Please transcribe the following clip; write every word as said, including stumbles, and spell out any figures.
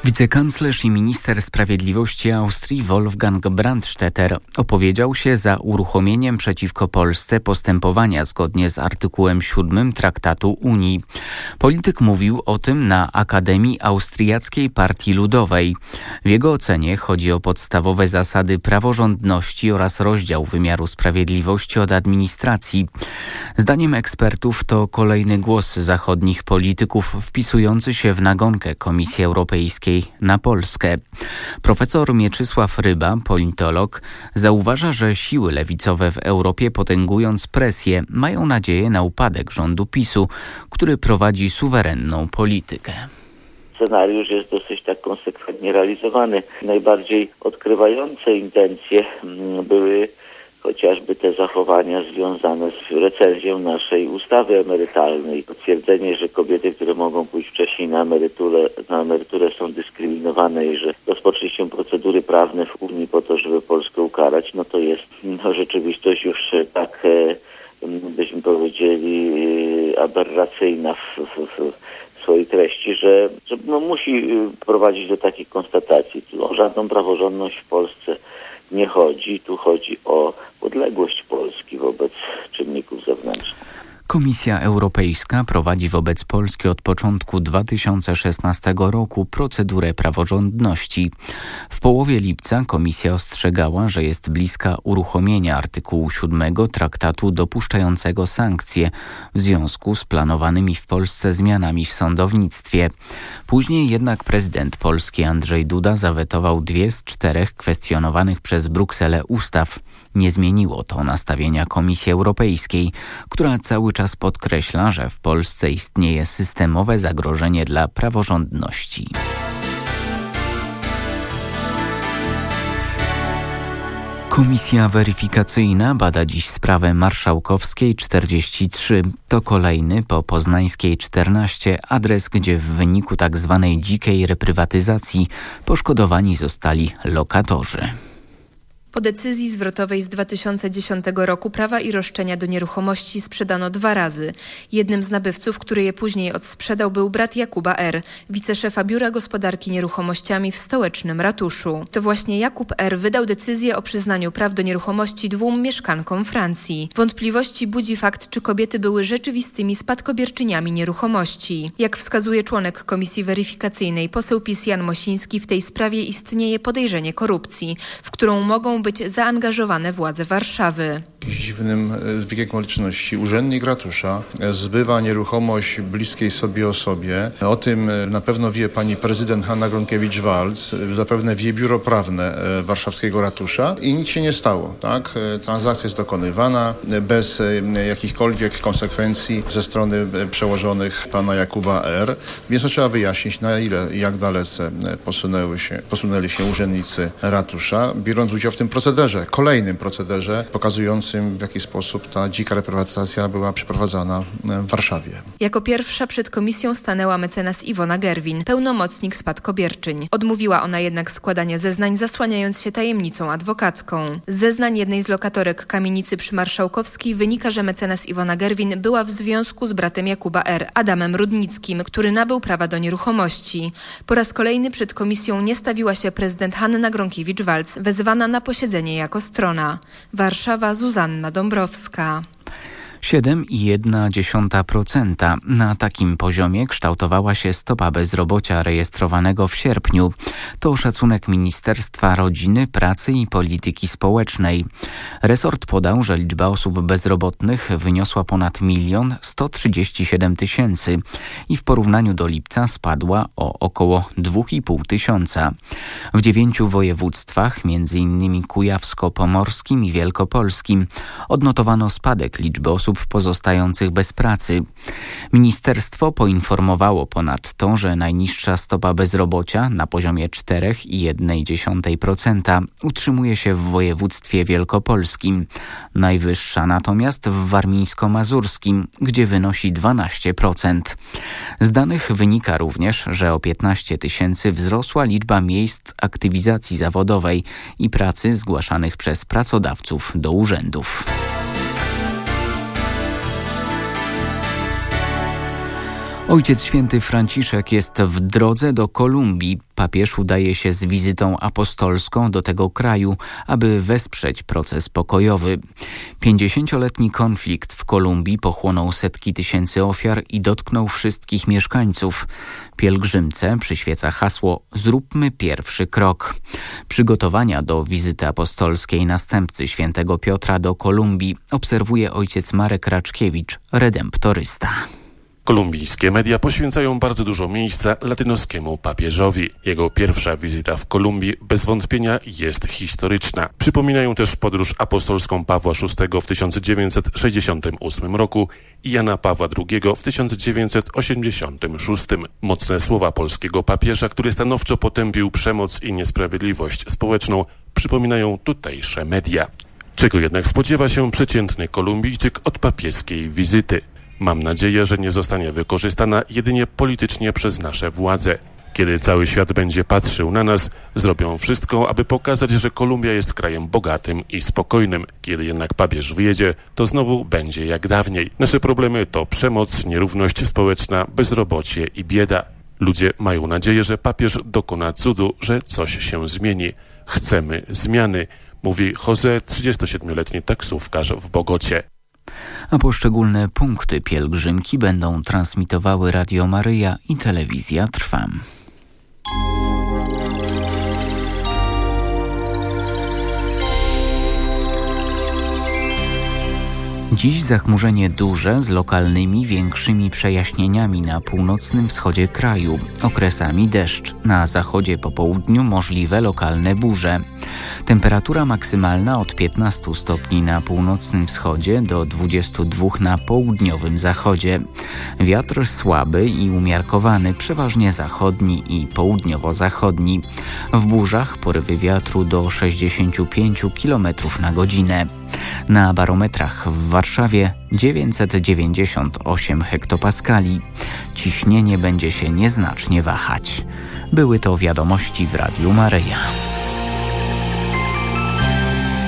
Wicekanclerz i minister sprawiedliwości Austrii Wolfgang Brandstetter opowiedział się za uruchomieniem przeciwko Polsce postępowania zgodnie z artykułem siódmym Traktatu Unii. Polityk mówił o tym na Akademii Austriackiej Partii Ludowej. W jego ocenie chodzi o podstawowe zasady praworządności oraz rozdział wymiaru sprawiedliwości od administracji. Zdaniem ekspertów to kolejny głos zachodnich polityków wpisujący się w nagonkę Komisji Europejskiej na Polskę. Profesor Mieczysław Ryba, politolog, zauważa, że siły lewicowe w Europie, potęgując presję, mają nadzieję na upadek rządu PiSu, który prowadzi suwerenną politykę. Scenariusz jest dosyć tak konsekwentnie realizowany. Najbardziej odkrywające intencje były chociażby te zachowania związane z recenzją naszej ustawy emerytalnej. Potwierdzenie, że kobiety, które mogą pójść wcześniej na emeryturę, na emeryturę są dyskryminowane i że rozpoczęli się procedury prawne w Unii po to, żeby Polskę ukarać, no to jest no, rzeczywistość już tak, e, byśmy powiedzieli, e, aberracyjna w, w, w swojej treści, że, że no, musi prowadzić do takich konstatacji. O żadną praworządność w Polsce nie chodzi. Tu chodzi o podległość Polski wobec czynników zewnętrznych. Komisja Europejska prowadzi wobec Polski od początku dwa tysiące szesnastego roku procedurę praworządności. W połowie lipca Komisja ostrzegała, że jest bliska uruchomienia artykułu siódmego traktatu dopuszczającego sankcje w związku z planowanymi w Polsce zmianami w sądownictwie. Później jednak prezydent Polski Andrzej Duda zawetował dwie z czterech kwestionowanych przez Brukselę ustaw. Nie zmieniło to nastawienia Komisji Europejskiej, która cały czas podkreśla, że w Polsce istnieje systemowe zagrożenie dla praworządności. Komisja weryfikacyjna bada dziś sprawę Marszałkowskiej czterdzieści trzy. To kolejny po Poznańskiej czternaście adres, gdzie w wyniku tzw. dzikiej reprywatyzacji poszkodowani zostali lokatorzy. Po decyzji zwrotowej z dwa tysiące dziesiątego roku prawa i roszczenia do nieruchomości sprzedano dwa razy. Jednym z nabywców, który je później odsprzedał, był brat Jakuba R., wiceszefa Biura Gospodarki Nieruchomościami w stołecznym ratuszu. To właśnie Jakub R. wydał decyzję o przyznaniu praw do nieruchomości dwóm mieszkankom Francji. Wątpliwości budzi fakt, czy kobiety były rzeczywistymi spadkobierczyniami nieruchomości. Jak wskazuje członek Komisji Weryfikacyjnej poseł PiS Jan Mosiński, w tej sprawie istnieje podejrzenie korupcji, w którą mogą być zaangażowane władze Warszawy. Dziwnym zbiegiem okoliczności urzędnik ratusza zbywa nieruchomość bliskiej sobie osobie. O tym na pewno wie pani prezydent Hanna Gronkiewicz-Waltz, zapewne wie biuro prawne warszawskiego ratusza i nic się nie stało. Tak? Transakcja jest dokonywana bez jakichkolwiek konsekwencji ze strony przełożonych pana Jakuba R., więc to trzeba wyjaśnić, na ile i jak dalece posunęły się, posunęli się urzędnicy ratusza, biorąc udział w tym procederze, kolejnym procederze pokazującym, w jaki sposób ta dzika reprywatyzacja była przeprowadzana w Warszawie. Jako pierwsza przed komisją stanęła mecenas Iwona Gerwin, pełnomocnik spadkobierczyń. Odmówiła ona jednak składania zeznań, zasłaniając się tajemnicą adwokacką. Z zeznań jednej z lokatorek kamienicy przy Marszałkowskiej wynika, że mecenas Iwona Gerwin była w związku z bratem Jakuba R., Adamem Rudnickim, który nabył prawa do nieruchomości. Po raz kolejny przed komisją nie stawiła się prezydent Hanna Gronkiewicz-Waltz, wezwana na posiedzenie jako strona. Warszawa, Zuzanna Dąbrowska. siedem i jedna dziesiąta procent. Na takim poziomie kształtowała się stopa bezrobocia rejestrowanego w sierpniu. To szacunek Ministerstwa Rodziny, Pracy i Polityki Społecznej. Resort podał, że liczba osób bezrobotnych wyniosła ponad milion sto trzydzieści siedem tysięcy i w porównaniu do lipca spadła o około dwa i pół tysiąca. W dziewięciu województwach, między innymi kujawsko-pomorskim i wielkopolskim, odnotowano spadek liczby osób pozostających bez pracy. Ministerstwo poinformowało ponadto, że najniższa stopa bezrobocia na poziomie cztery i jedna dziesiąta procent utrzymuje się w województwie wielkopolskim. Najwyższa natomiast w warmińsko-mazurskim, gdzie wynosi dwanaście procent. Z danych wynika również, że o piętnaście tysięcy wzrosła liczba miejsc aktywizacji zawodowej i pracy zgłaszanych przez pracodawców do urzędów. Ojciec Święty Franciszek jest w drodze do Kolumbii. Papież udaje się z wizytą apostolską do tego kraju, aby wesprzeć proces pokojowy. Pięćdziesięcioletni konflikt w Kolumbii pochłonął setki tysięcy ofiar i dotknął wszystkich mieszkańców. Pielgrzymce przyświeca hasło „Zróbmy pierwszy krok”. Przygotowania do wizyty apostolskiej następcy świętego Piotra do Kolumbii obserwuje ojciec Marek Raczkiewicz, redemptorysta. Kolumbijskie media poświęcają bardzo dużo miejsca latynoskiemu papieżowi. Jego pierwsza wizyta w Kolumbii bez wątpienia jest historyczna. Przypominają też podróż apostolską Pawła szóstego w tysiąc dziewięćset sześćdziesiątym ósmym roku i Jana Pawła drugiego w tysiąc dziewięćset osiemdziesiątym szóstym. Mocne słowa polskiego papieża, który stanowczo potępił przemoc i niesprawiedliwość społeczną, przypominają tutejsze media. Czego jednak spodziewa się przeciętny Kolumbijczyk od papieskiej wizyty? Mam nadzieję, że nie zostanie wykorzystana jedynie politycznie przez nasze władze. Kiedy cały świat będzie patrzył na nas, zrobią wszystko, aby pokazać, że Kolumbia jest krajem bogatym i spokojnym. Kiedy jednak papież wyjedzie, to znowu będzie jak dawniej. Nasze problemy to przemoc, nierówność społeczna, bezrobocie i bieda. Ludzie mają nadzieję, że papież dokona cudu, że coś się zmieni. Chcemy zmiany, mówi Jose, trzydziestosiedmioletni taksówkarz w Bogocie. A poszczególne punkty pielgrzymki będą transmitowały Radio Maryja i Telewizja Trwam. Dziś zachmurzenie duże z lokalnymi większymi przejaśnieniami na północnym wschodzie kraju. Okresami deszcz. Na zachodzie po południu możliwe lokalne burze. Temperatura maksymalna od piętnastu stopni na północnym wschodzie do dwudziestu dwóch na południowym zachodzie. Wiatr słaby i umiarkowany, przeważnie zachodni i południowo-zachodni. W burzach porywy wiatru do sześćdziesięciu pięciu kilometrów na godzinę. Na barometrach w Warszawie dziewięćset dziewięćdziesiąt osiem hektopaskali. Ciśnienie będzie się nieznacznie wahać. Były to wiadomości w Radiu Maryja.